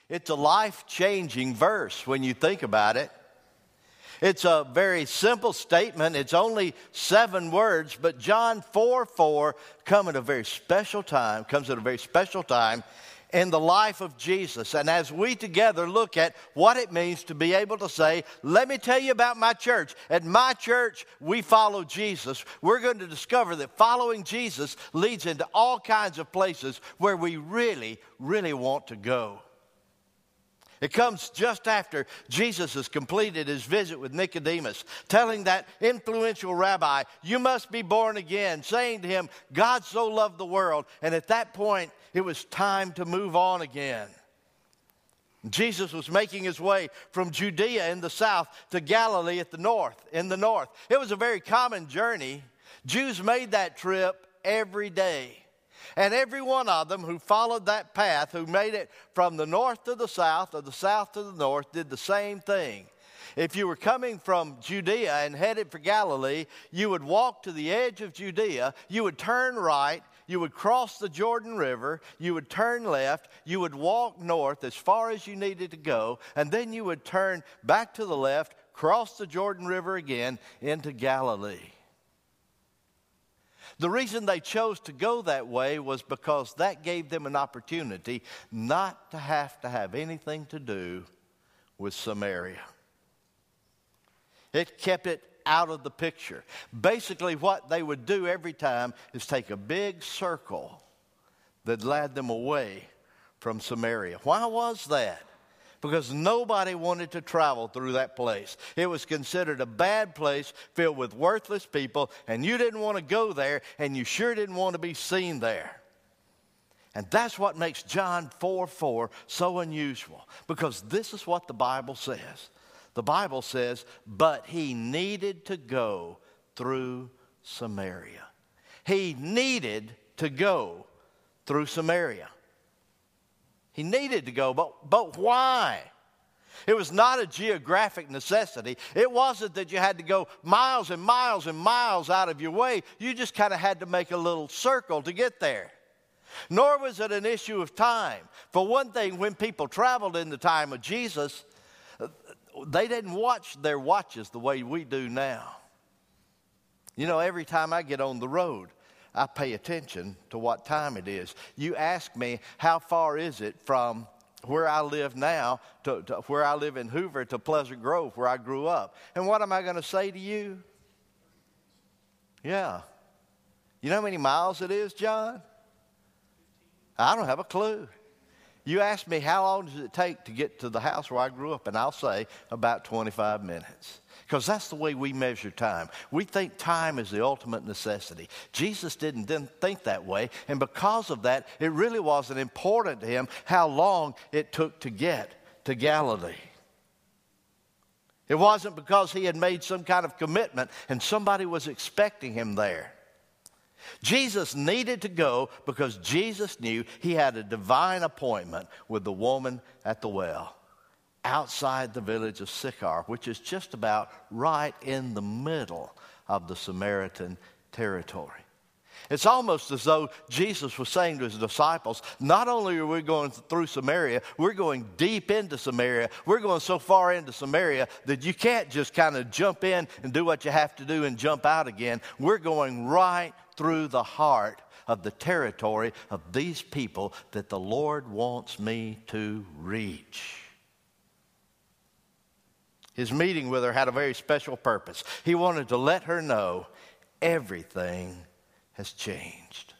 It's a life-changing verse when you think about it. It's a very simple statement. It's only 7 words, but John 4:4 comes at a very special time in the life of Jesus. And as we together look at what it means to be able to say, let me tell you about my church. At my church, we follow Jesus. We're going to discover that following Jesus leads into all kinds of places where we really, really want to go. It comes just after Jesus has completed his visit with Nicodemus, telling that influential rabbi, you must be born again, saying to him, God so loved the world. And at that point, it was time to move on again. Jesus was making his way from Judea in the south to Galilee in the north. It was a very common journey. Jews made that trip every day. And every one of them who followed that path, who made it from the north to the south or the south to the north, did the same thing. If you were coming from Judea and headed for Galilee, you would walk to the edge of Judea, you would turn right, you would cross the Jordan River, you would turn left, you would walk north as far as you needed to go, and then you would turn back to the left, cross the Jordan River again into Galilee. The reason they chose to go that way was because that gave them an opportunity not to have anything to do with Samaria. It kept it out of the picture. Basically, what they would do every time is take a big circle that led them away from Samaria. Why was that? Because nobody wanted to travel through that place. It was considered a bad place filled with worthless people, and you didn't want to go there, and you sure didn't want to be seen there. And that's what makes John 4:4 so unusual, because this is what the Bible says. The Bible says, but he needed to go through Samaria. He needed to go through Samaria. He needed to go, but why? It was not a geographic necessity. It wasn't that you had to go miles and miles and miles out of your way. You just kind of had to make a little circle to get there. Nor was it an issue of time. For one thing, when people traveled in the time of Jesus, they didn't watch their watches the way we do now. You know, every time I get on the road, I pay attention to what time it is. You ask me, how far is it from where I live now to where I live in Hoover to Pleasant Grove, where I grew up? And what am I going to say to you? Yeah. You know how many miles it is, John? I don't have a clue. You ask me, how long does it take to get to the house where I grew up? And I'll say about 25 minutes. Because that's the way we measure time. We think time is the ultimate necessity. Jesus didn't think that way. And because of that, it really wasn't important to him how long it took to get to Galilee. It wasn't because he had made some kind of commitment and somebody was expecting him there. Jesus needed to go because Jesus knew he had a divine appointment with the woman at the well, outside the village of Sychar, which is just about right in the middle of the Samaritan territory. It's almost as though Jesus was saying to his disciples, not only are we going through Samaria, we're going deep into Samaria. We're going so far into Samaria that you can't just kind of jump in and do what you have to do and jump out again. We're going right through the heart of the territory of these people that the Lord wants me to reach. His meeting with her had a very special purpose. He wanted to let her know everything has changed.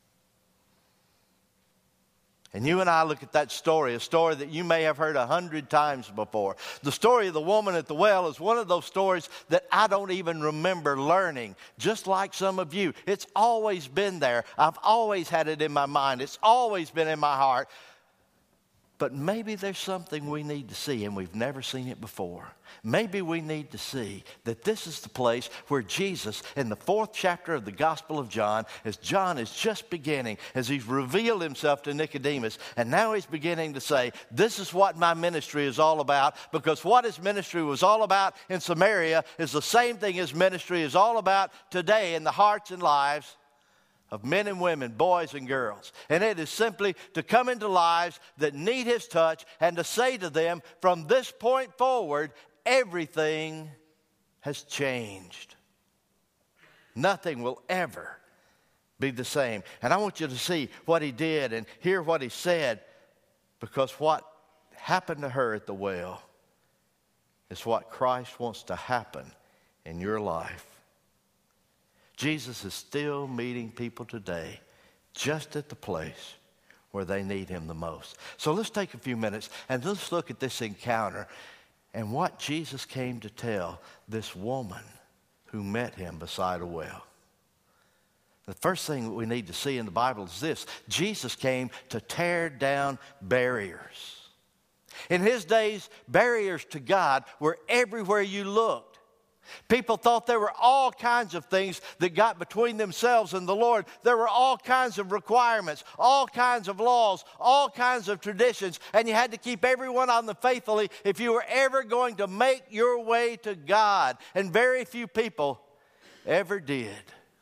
And you and I look at that story, a story that you may have heard 100 times before. The story of the woman at the well is one of those stories that I don't even remember learning, just like some of you. It's always been there. I've always had it in my mind. It's always been in my heart. But maybe there's something we need to see, and we've never seen it before. Maybe we need to see that this is the place where Jesus, in the 4th chapter of the Gospel of John, as John is just beginning, as he's revealed himself to Nicodemus, and now he's beginning to say, this is what my ministry is all about, because what his ministry was all about in Samaria is the same thing his ministry is all about today in the hearts and lives of men and women, boys and girls. And it is simply to come into lives that need His touch and to say to them, from this point forward, everything has changed. Nothing will ever be the same. And I want you to see what He did and hear what He said, because what happened to her at the well is what Christ wants to happen in your life. Jesus is still meeting people today just at the place where they need Him the most. So let's take a few minutes and let's look at this encounter and what Jesus came to tell this woman who met Him beside a well. The first thing that we need to see in the Bible is this: Jesus came to tear down barriers. In His days, barriers to God were everywhere you looked. People thought there were all kinds of things that got between themselves and the Lord. There were all kinds of requirements, all kinds of laws, all kinds of traditions, and you had to keep everyone on them faithfully if you were ever going to make your way to God. And very few people ever did.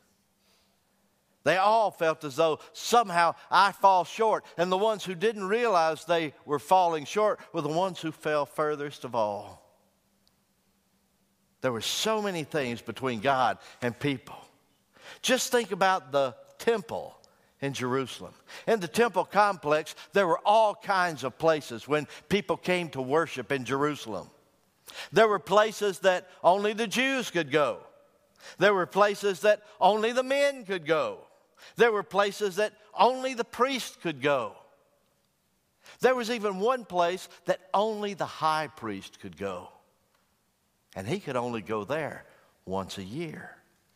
They all felt as though somehow I fall short. And the ones who didn't realize they were falling short were the ones who fell furthest of all. There were so many things between God and people. Just think about the temple in Jerusalem. In the temple complex, there were all kinds of places when people came to worship in Jerusalem. There were places that only the Jews could go. There were places that only the men could go. There were places that only the priest could go. There was even one place that only the high priest could go. And he could only go there once a year.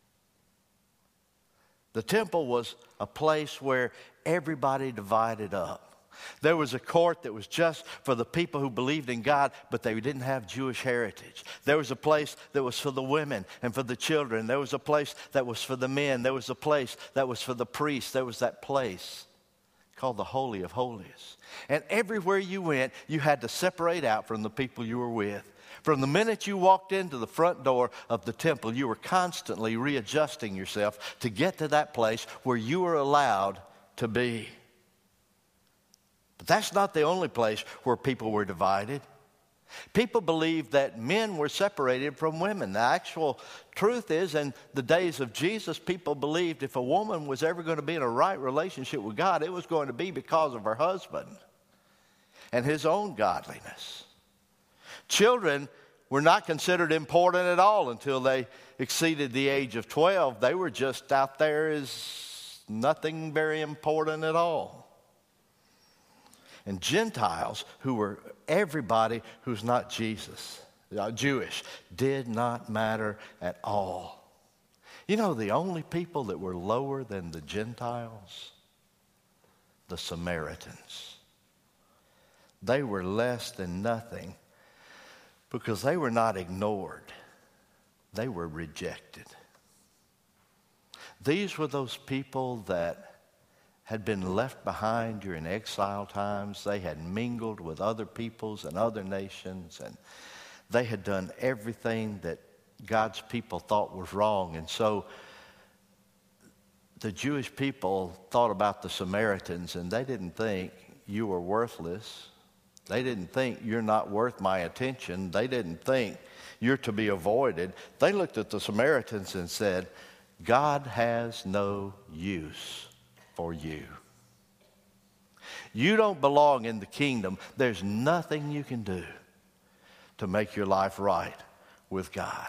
The temple was a place where everybody divided up. There was a court that was just for the people who believed in God, but they didn't have Jewish heritage. There was a place that was for the women and for the children. There was a place that was for the men. There was a place that was for the priests. There was that place called the Holy of Holies. And everywhere you went, you had to separate out from the people you were with. From the minute you walked into the front door of the temple, you were constantly readjusting yourself to get to that place where you were allowed to be. But that's not the only place where people were divided. People believed that men were separated from women. The actual truth is, in the days of Jesus, people believed if a woman was ever going to be in a right relationship with God, it was going to be because of her husband and his own godliness. Children were not considered important at all until they exceeded the age of 12. They were just out there as nothing very important at all. And Gentiles, who were everybody who's not Jewish, did not matter at all. You know, the only people that were lower than the Gentiles? The Samaritans. They were less than nothing because they were not ignored. They were rejected. These were those people that had been left behind during exile times. They had mingled with other peoples and other nations, and they had done everything that God's people thought was wrong. And so the Jewish people thought about the Samaritans, and they didn't think you were worthless. They didn't think you're not worth my attention. They didn't think you're to be avoided. They looked at the Samaritans and said, God has no use for you. You don't belong in the kingdom. There's nothing you can do to make your life right with God.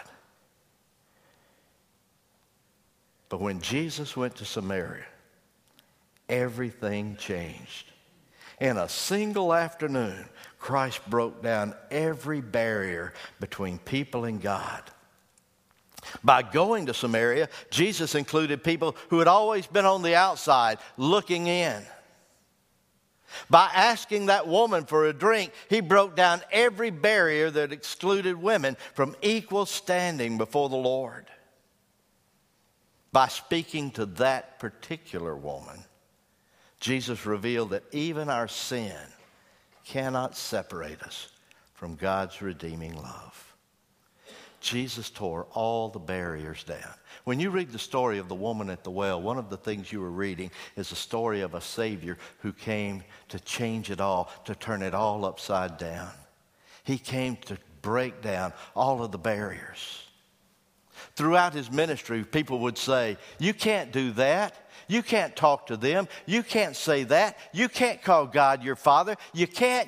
But when Jesus went to Samaria, everything changed. In a single afternoon, Christ broke down every barrier between people and God. By going to Samaria, Jesus included people who had always been on the outside looking in. By asking that woman for a drink, he broke down every barrier that excluded women from equal standing before the Lord. By speaking to that particular woman, Jesus revealed that even our sin cannot separate us from God's redeeming love. Jesus tore all the barriers down. When you read the story of the woman at the well, one of the things you were reading is the story of a Savior who came to change it all, to turn it all upside down. He came to break down all of the barriers. Throughout his ministry, people would say, you can't do that. You can't talk to them. You can't say that. You can't call God your Father. You can't.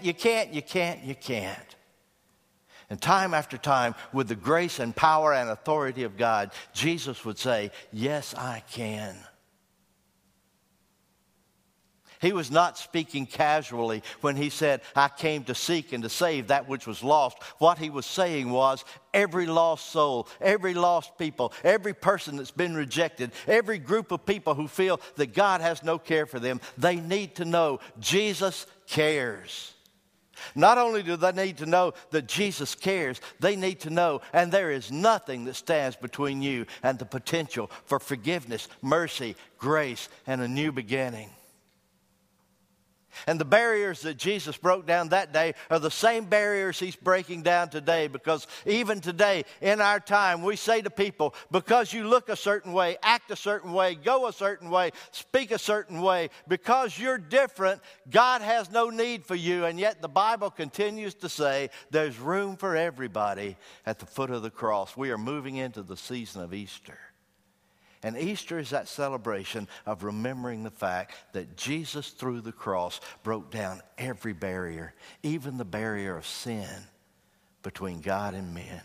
And time after time, with the grace and power and authority of God, Jesus would say, yes, I can. He was not speaking casually when he said, I came to seek and to save that which was lost. What he was saying was, every lost soul, every lost people, every person that's been rejected, every group of people who feel that God has no care for them, they need to know Jesus cares. Not only do they need to know that Jesus cares, they need to know, and there is nothing that stands between you and the potential for forgiveness, mercy, grace, and a new beginning. And the barriers that Jesus broke down that day are the same barriers he's breaking down today, because even today in our time we say to people, because you look a certain way, act a certain way, go a certain way, speak a certain way, because you're different, God has no need for you. And yet the Bible continues to say there's room for everybody at the foot of the cross. We are moving into the season of Easter. And Easter is that celebration of remembering the fact that Jesus, through the cross, broke down every barrier, even the barrier of sin between God and men.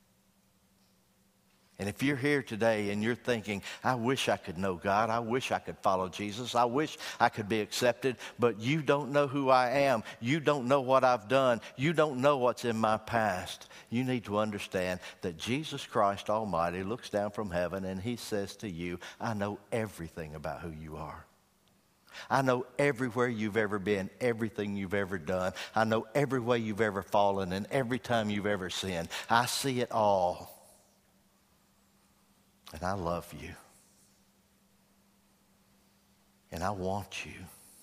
And if you're here today and you're thinking, I wish I could know God, I wish I could follow Jesus, I wish I could be accepted, but you don't know who I am, you don't know what I've done, you don't know what's in my past, you need to understand that Jesus Christ Almighty looks down from heaven and he says to you, I know everything about who you are. I know everywhere you've ever been, everything you've ever done. I know every way you've ever fallen and every time you've ever sinned. I see it all. And I love you. And I want you.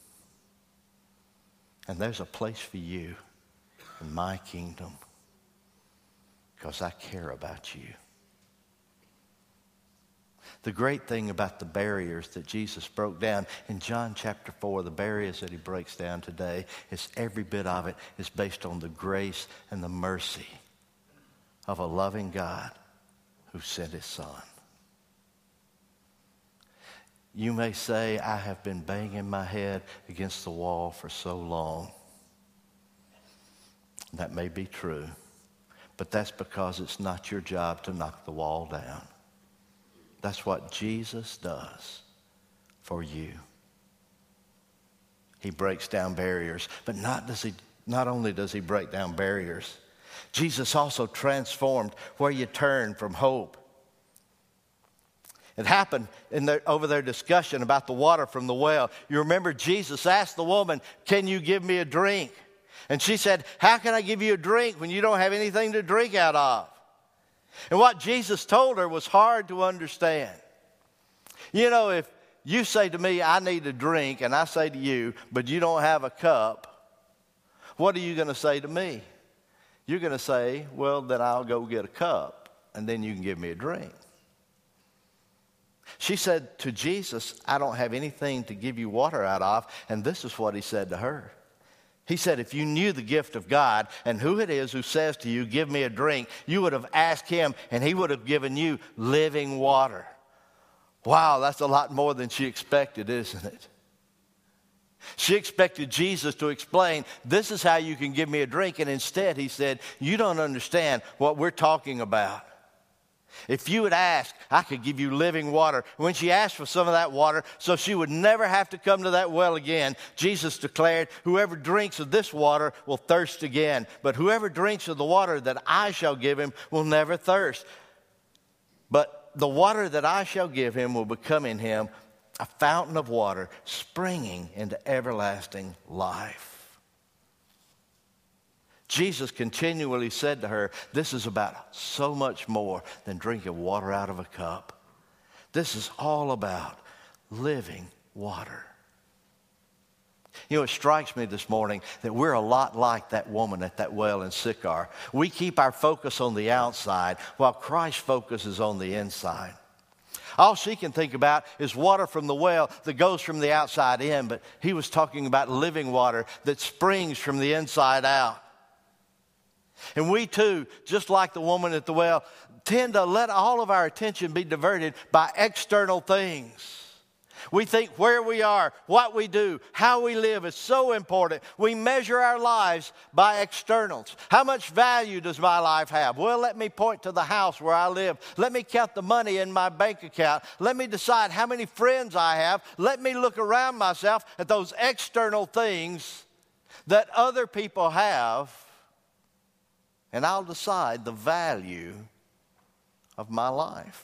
And there's a place for you in my kingdom because I care about you. The great thing about the barriers that Jesus broke down in John chapter 4, the barriers that he breaks down today, is every bit of it is based on the grace and the mercy of a loving God who sent his Son. You may say, I have been banging my head against the wall for so long. That may be true, but that's because it's not your job to knock the wall down. That's what Jesus does for you. He breaks down barriers, but not only does he break down barriers, Jesus also transformed where you turn from hope. It happened over their discussion about the water from the well. You remember Jesus asked the woman, can you give me a drink? And she said, how can I give you a drink when you don't have anything to drink out of? And what Jesus told her was hard to understand. You know, if you say to me, I need a drink, and I say to you, but you don't have a cup, what are you going to say to me? You're going to say, well, then I'll go get a cup, and then you can give me a drink. She said to Jesus, I don't have anything to give you water out of. And this is what he said to her. He said, if you knew the gift of God and who it is who says to you, give me a drink, you would have asked him and he would have given you living water. Wow, that's a lot more than she expected, isn't it? She expected Jesus to explain, this is how you can give me a drink. And instead he said, you don't understand what we're talking about. If you had asked, I could give you living water. When she asked for some of that water so she would never have to come to that well again, Jesus declared, whoever drinks of this water will thirst again. But whoever drinks of the water that I shall give him will never thirst. But the water that I shall give him will become in him a fountain of water springing into everlasting life. Jesus continually said to her, this is about so much more than drinking water out of a cup. This is all about living water. You know, it strikes me this morning that we're a lot like that woman at that well in Sychar. We keep our focus on the outside while Christ's focus is on the inside. All she can think about is water from the well that goes from the outside in, but he was talking about living water that springs from the inside out. And we too, just like the woman at the well, tend to let all of our attention be diverted by external things. We think where we are, what we do, how we live is so important. We measure our lives by externals. How much value does my life have? Well, let me point to the house where I live. Let me count the money in my bank account. Let me decide how many friends I have. Let me look around myself at those external things that other people have, and I'll decide the value of my life.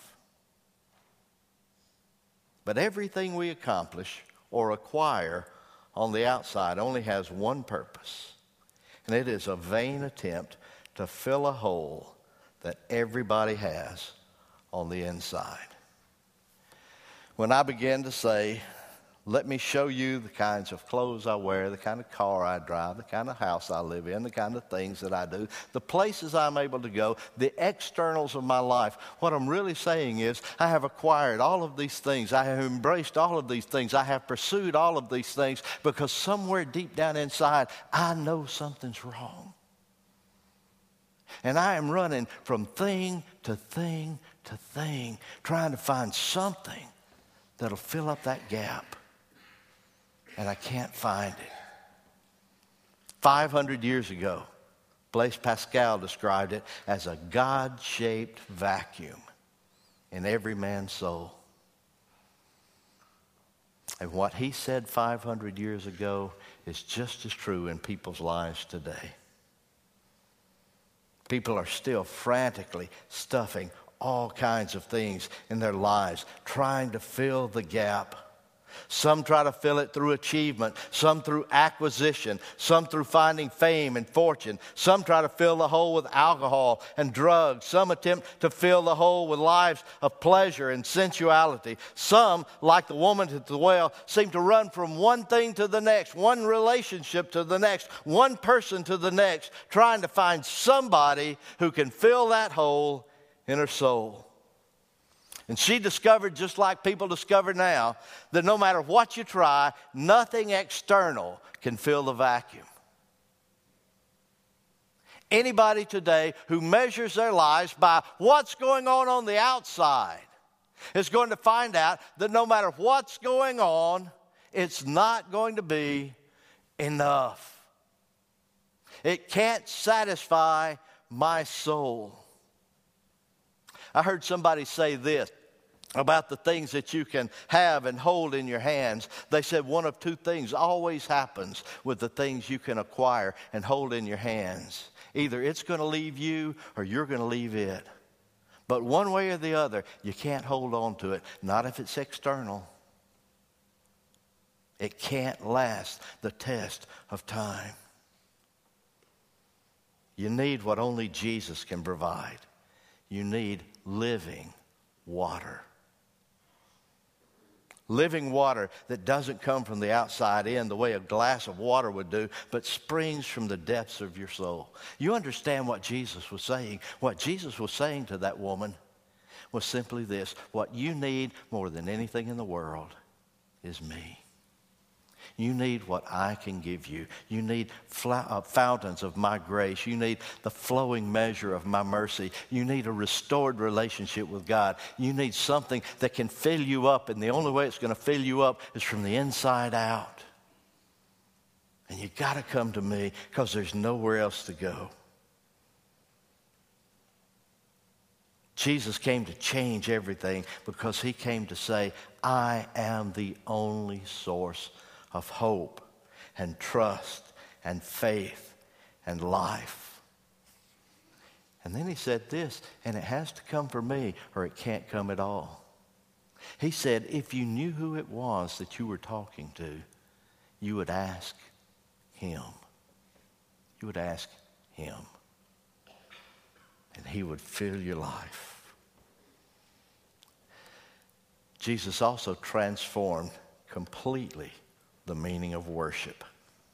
But everything we accomplish or acquire on the outside only has one purpose, and it is a vain attempt to fill a hole that everybody has on the inside. When I began to say, let me show you the kinds of clothes I wear, the kind of car I drive, the kind of house I live in, the kind of things that I do, the places I'm able to go, the externals of my life. What I'm really saying is I have acquired all of these things. I have embraced all of these things. I have pursued all of these things because somewhere deep down inside, I know something's wrong. And I am running from thing to thing to thing, trying to find something that'll fill up that gap. And I can't find it. 500 years ago, Blaise Pascal described it as a God-shaped vacuum in every man's soul. And what he said 500 years ago is just as true in people's lives today. People are still frantically stuffing all kinds of things in their lives, trying to fill the gap. Some try to fill it through achievement, some through acquisition, some through finding fame and fortune. Some try to fill the hole with alcohol and drugs. Some attempt to fill the hole with lives of pleasure and sensuality. Some, like the woman at the well, seem to run from one thing to the next, one relationship to the next, one person to the next, trying to find somebody who can fill that hole in her soul. And she discovered, just like people discover now, that no matter what you try, nothing external can fill the vacuum. Anybody today who measures their lives by what's going on the outside is going to find out that no matter what's going on, it's not going to be enough. It can't satisfy my soul. I heard somebody say this about the things that you can have and hold in your hands. They said one of two things always happens with the things you can acquire and hold in your hands. Either it's going to leave you or you're going to leave it. But one way or the other, you can't hold on to it, not if it's external. It can't last the test of time. You need what only Jesus can provide. You need living water. Living water that doesn't come from the outside in the way a glass of water would do, but springs from the depths of your soul. You understand what Jesus was saying? What Jesus was saying to that woman was simply this: what you need more than anything in the world is me. You need what I can give you. You need fountains of my grace. You need the flowing measure of my mercy. You need a restored relationship with God. You need something that can fill you up, and the only way it's going to fill you up is from the inside out. And you got to come to me because there's nowhere else to go. Jesus came to change everything because he came to say, I am the only source of hope and trust and faith and life. And then he said this, and it has to come from me or it can't come at all. He said, if you knew who it was that you were talking to, you would ask him. You would ask him. And he would fill your life. Jesus also transformed completely the meaning of worship.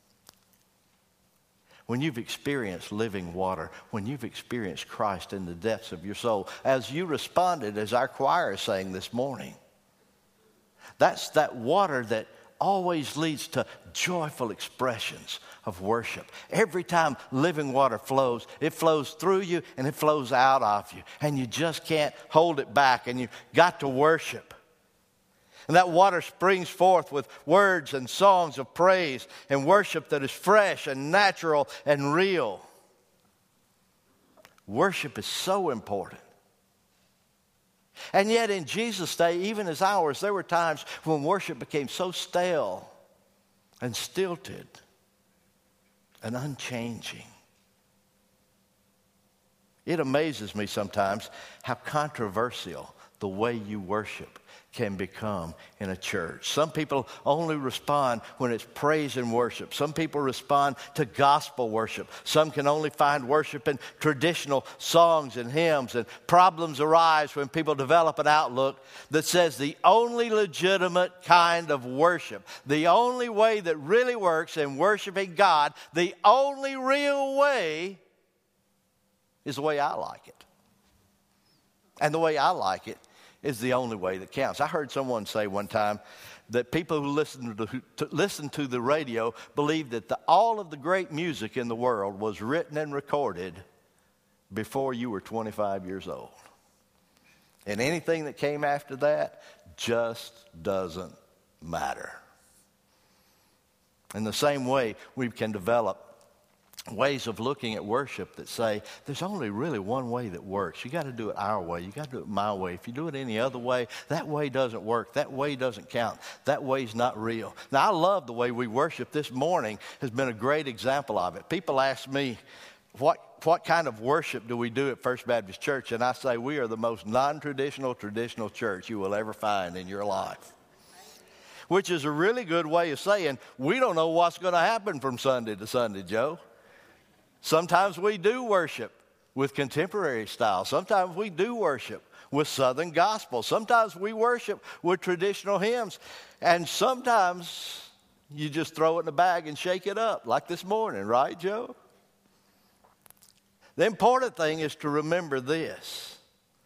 When you've experienced living water, when you've experienced Christ in the depths of your soul, as you responded, as our choir is saying this morning, that's that water that always leads to joyful expressions of worship. Every time living water flows, it flows through you and it flows out of you. And you just can't hold it back, and you've got to worship. And that water springs forth with words and songs of praise and worship that is fresh and natural and real. Worship is so important. And yet in Jesus' day, even as ours, there were times when worship became so stale and stilted and unchanging. It amazes me sometimes how controversial the way you worship can become in a church. Some people only respond when it's praise and worship. Some people respond to gospel worship. Some can only find worship in traditional songs and hymns. And problems arise when people develop an outlook that says the only legitimate kind of worship, the only way that really works in worshiping God, the only real way is the way I like it. And the way I like it is the only way that counts. I heard someone say one time that people who listen to the radio believe that all of the great music in the world was written and recorded before you were 25 years old. And anything that came after that just doesn't matter. In the same way, we can develop ways of looking at worship that say there's only really one way that works. You got to do it our way. You got to do it my way. If you do it any other way, that way doesn't work. That way doesn't count. That way's not real. Now, I love the way we worship. This morning has been a great example of it. People ask me, what kind of worship do we do at First Baptist Church? And I say we are the most non-traditional, traditional church you will ever find in your life. Which is a really good way of saying we don't know what's going to happen from Sunday to Sunday, Joe. Sometimes we do worship with contemporary style. Sometimes we do worship with Southern gospel. Sometimes we worship with traditional hymns. And sometimes you just throw it in a bag and shake it up, like this morning, right, Joe? The important thing is to remember this.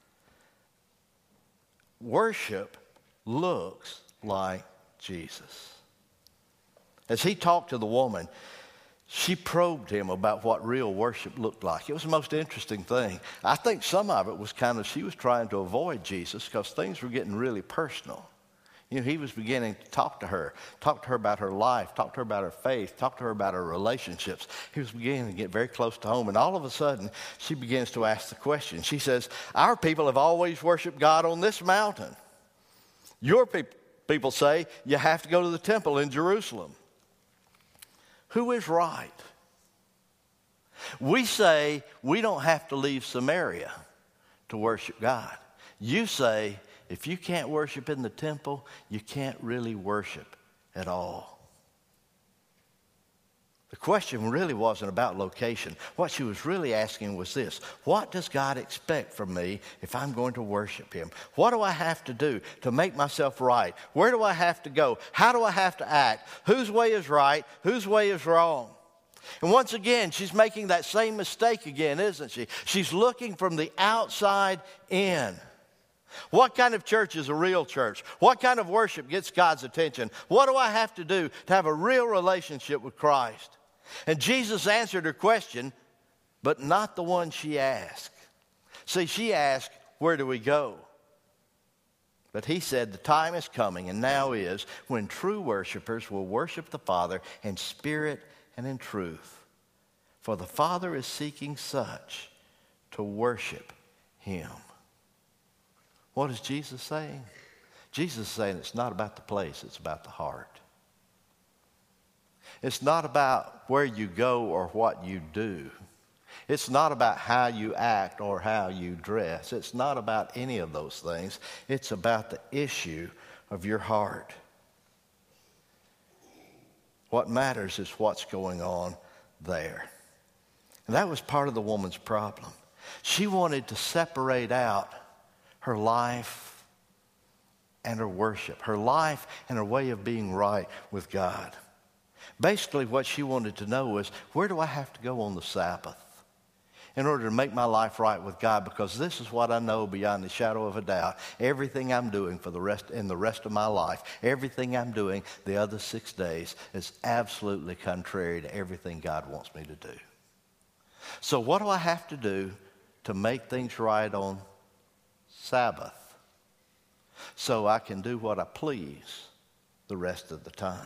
Worship looks like Jesus. As he talked to the woman, she probed him about what real worship looked like. It was the most interesting thing. I think some of it was she was trying to avoid Jesus because things were getting really personal. You know, he was beginning to talk to her about her life, talk to her about her faith, talk to her about her relationships. He was beginning to get very close to home. And all of a sudden, she begins to ask the question. She says, our people have always worshiped God on this mountain. Your people say you have to go to the temple in Jerusalem. Who is right? We say we don't have to leave Samaria to worship God. You say if you can't worship in the temple, you can't really worship at all. The question really wasn't about location. What she was really asking was this: what does God expect from me if I'm going to worship him? What do I have to do to make myself right? Where do I have to go? How do I have to act? Whose way is right? Whose way is wrong? And once again, she's making that same mistake again, isn't she? She's looking from the outside in. What kind of church is a real church? What kind of worship gets God's attention? What do I have to do to have a real relationship with Christ? And Jesus answered her question, but not the one she asked. See, she asked, where do we go? But he said, the time is coming, and now is, when true worshipers will worship the Father in spirit and in truth. For the Father is seeking such to worship him. What is Jesus saying? Jesus is saying it's not about the place, it's about the heart. It's not about where you go or what you do. It's not about how you act or how you dress. It's not about any of those things. It's about the issue of your heart. What matters is what's going on there. And that was part of the woman's problem. She wanted to separate out her life and her worship, her life and her way of being right with God. Basically, what she wanted to know was, where do I have to go on the Sabbath in order to make my life right with God? Because this is what I know beyond the shadow of a doubt. Everything I'm doing for the rest of my life, everything I'm doing the other 6 days is absolutely contrary to everything God wants me to do. So what do I have to do to make things right on Sabbath so I can do what I please the rest of the time?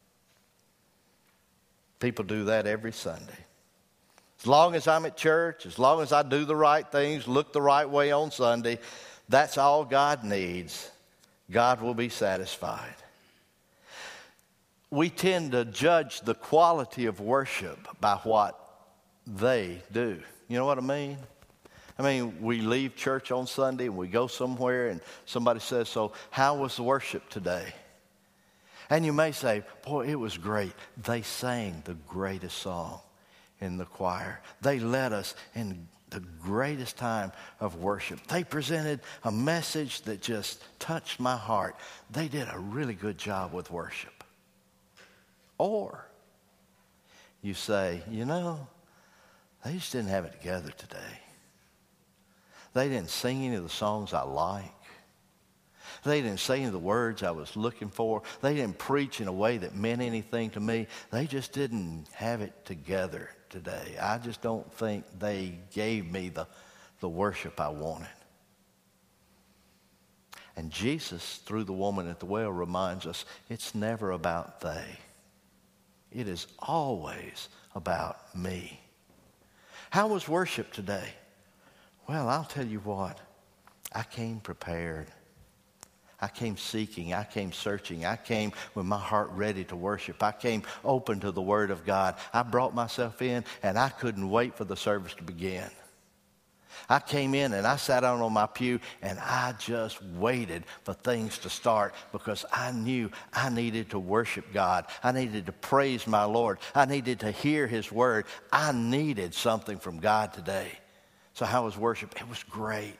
People do that every Sunday. As long as I'm at church, as long as I do the right things, look the right way on Sunday, that's all God needs. God will be satisfied. We tend to judge the quality of worship by what they do. You know what I mean? We leave church on Sunday and we go somewhere and somebody says, so how was the worship today? And you may say, boy, it was great. They sang the greatest song in the choir. They led us in the greatest time of worship. They presented a message that just touched my heart. They did a really good job with worship. Or you say, they just didn't have it together today. They didn't sing any of the songs I like. They didn't say any of the words I was looking for. They didn't preach in a way that meant anything to me. They just didn't have it together today. I just don't think they gave me the worship I wanted. And Jesus, through the woman at the well, reminds us it's never about they. It is always about me. How was worship today? Well, I'll tell you what. I came prepared. I came seeking. I came searching. I came with my heart ready to worship. I came open to the Word of God. I brought myself in, and I couldn't wait for the service to begin. I came in, and I sat down on my pew, and I just waited for things to start because I knew I needed to worship God. I needed to praise my Lord. I needed to hear His Word. I needed something from God today. So how was worship? It was great.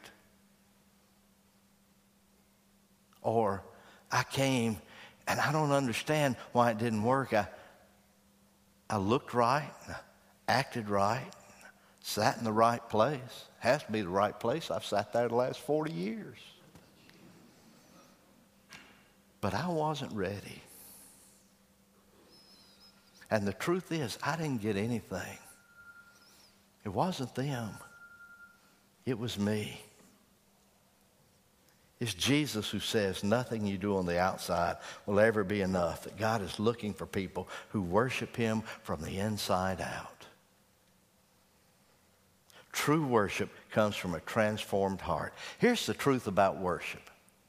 Or I came and I don't understand why it didn't work. I looked right, acted right, sat in the right place. Has to be the right place. I've sat there the last 40 years. But I wasn't ready. And the truth is, I didn't get anything. It wasn't them. It was me. It's Jesus who says nothing you do on the outside will ever be enough. That God is looking for people who worship Him from the inside out. True worship comes from a transformed heart. Here's the truth about worship.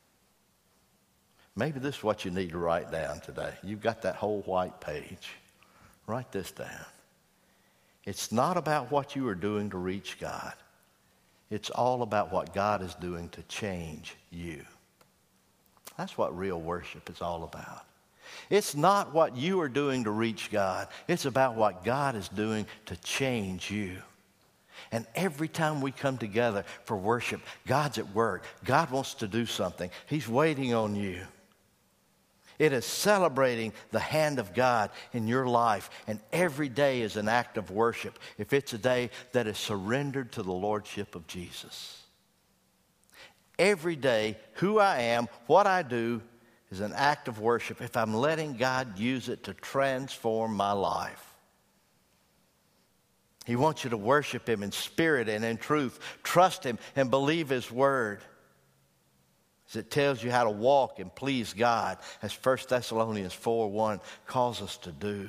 Maybe this is what you need to write down today. You've got that whole white page. Write this down. It's not about what you are doing to reach God. It's all about what God is doing to change you. That's what real worship is all about. It's not what you are doing to reach God. It's about what God is doing to change you. And every time we come together for worship, God's at work. God wants to do something. He's waiting on you. It is celebrating the hand of God in your life. And every day is an act of worship if it's a day that is surrendered to the Lordship of Jesus. Every day, who I am, what I do, is an act of worship if I'm letting God use it to transform my life. He wants you to worship Him in spirit and in truth. Trust Him and believe His Word. As it tells you how to walk and please God, as 1 Thessalonians 4:1 calls us to do.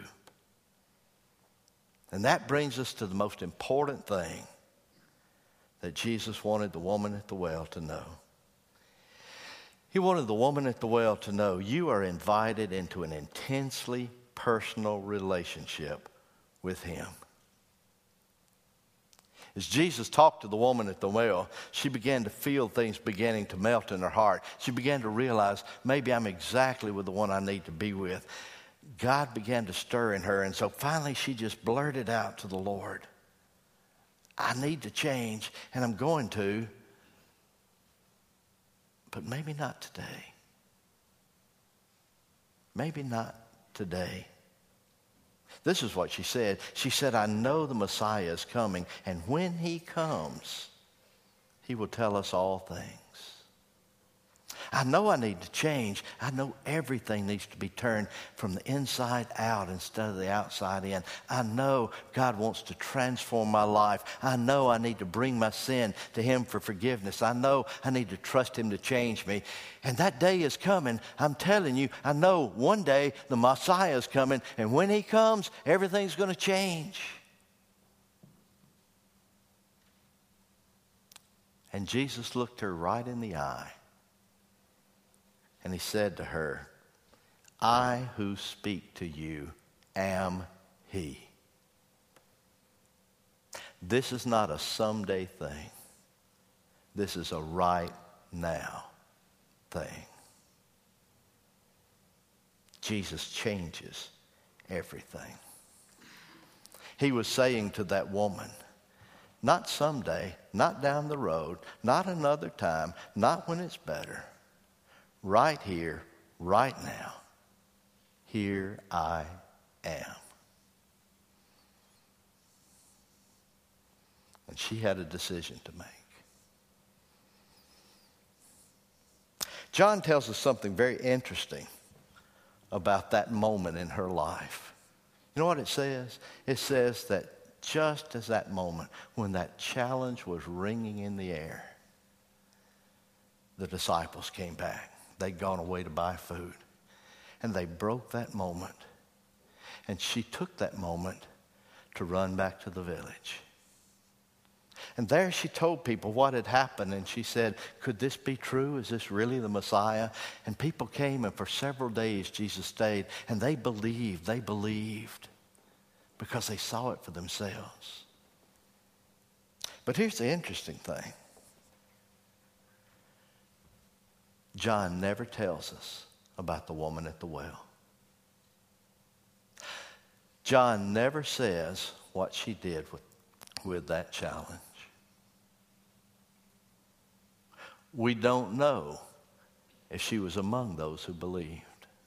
And that brings us to the most important thing that Jesus wanted the woman at the well to know. He wanted the woman at the well to know you are invited into an intensely personal relationship with Him. As Jesus talked to the woman at the well, she began to feel things beginning to melt in her heart. She began to realize, maybe I'm exactly with the one I need to be with. God began to stir in her, and so finally she just blurted out to the Lord, I need to change, and I'm going to, but maybe not today. Maybe not today. This is what she said. She said, I know the Messiah is coming, and when he comes, he will tell us all things. I know I need to change. I know everything needs to be turned from the inside out instead of the outside in. I know God wants to transform my life. I know I need to bring my sin to him for forgiveness. I know I need to trust him to change me. And that day is coming. I'm telling you, I know one day the Messiah is coming, and when he comes, everything's going to change. And Jesus looked her right in the eye. And he said to her, I who speak to you am he. This is not a someday thing. This is a right now thing. Jesus changes everything. He was saying to that woman, not someday, not down the road, not another time, not when it's better. Right here, right now, here I am. And she had a decision to make. John tells us something very interesting about that moment in her life. You know what it says? It says that just as that moment, when that challenge was ringing in the air, the disciples came back. They'd gone away to buy food. And they broke that moment. And she took that moment to run back to the village. And there she told people what had happened. And she said, could this be true? Is this really the Messiah? And people came, and for several days Jesus stayed. And they believed. Because they saw it for themselves. But here's the interesting thing. John never tells us about the woman at the well. John never says what she did with that challenge. We don't know if she was among those who believed.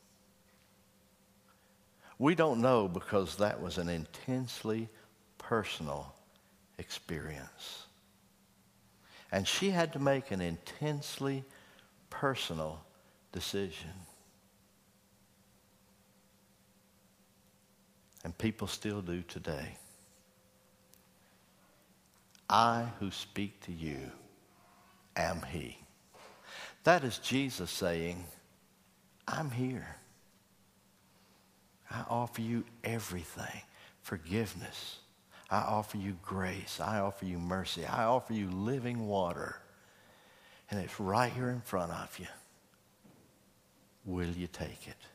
We don't know because that was an intensely personal experience. And she had to make an intensely personal decision. And people still do today. I who speak to you am he. That is Jesus saying, I'm here. I offer you everything. Forgiveness. I offer you grace. I offer you mercy. I offer you living water. And it's right here in front of you. Will you take it?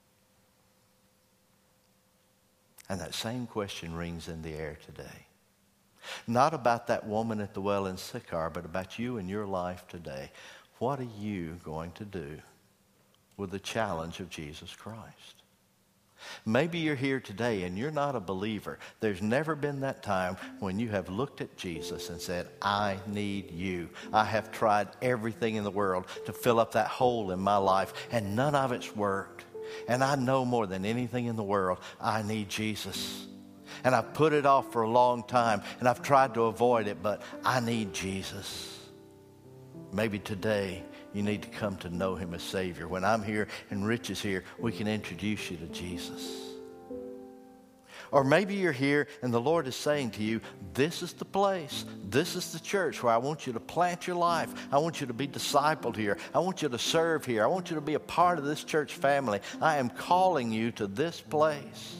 And that same question rings in the air today. Not about that woman at the well in Sychar, but about you and your life today. What are you going to do with the challenge of Jesus Christ? Maybe you're here today and you're not a believer. There's never been that time when you have looked at Jesus and said, I need you. I have tried everything in the world to fill up that hole in my life, and none of it's worked. And I know more than anything in the world, I need Jesus. And I've put it off for a long time, and I've tried to avoid it, but I need Jesus. Maybe today you need to come to know him as Savior. When I'm here and Rich is here, we can introduce you to Jesus. Or maybe you're here and the Lord is saying to you, this is the place, this is the church where I want you to plant your life. I want you to be discipled here. I want you to serve here. I want you to be a part of this church family. I am calling you to this place.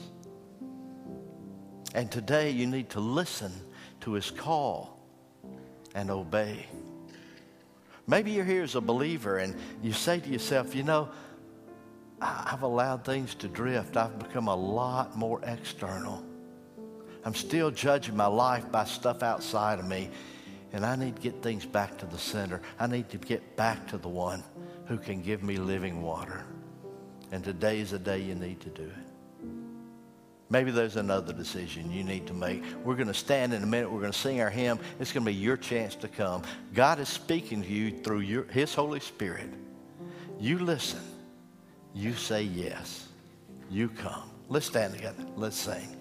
And today you need to listen to his call and obey. Maybe you're here as a believer and you say to yourself, you know, I've allowed things to drift. I've become a lot more external. I'm still judging my life by stuff outside of me, and I need to get things back to the center. I need to get back to the one who can give me living water. And today is the day you need to do it. Maybe there's another decision you need to make. We're going to stand in a minute. We're going to sing our hymn. It's going to be your chance to come. God is speaking to you through his Holy Spirit. You listen. you say yes. You come. Let's stand together. Let's sing.